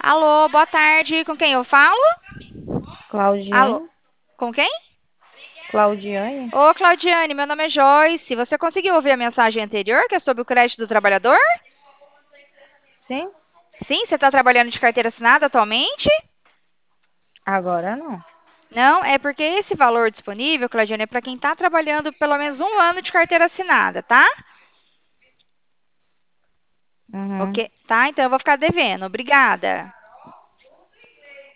Alô, boa tarde. Com quem eu falo? Alô, Claudiane? com quem? Claudiane? Ô, Claudiane, meu nome é Joyce. Você conseguiu ouvir a mensagem anterior, que é sobre o crédito do trabalhador? Sim? Sim, você está trabalhando de carteira assinada atualmente? Agora não. Não, é porque esse valor disponível, Claudiane, é para quem está trabalhando pelo menos um ano de carteira assinada, tá? Uhum. Ok, tá? Então eu vou ficar devendo. Obrigada.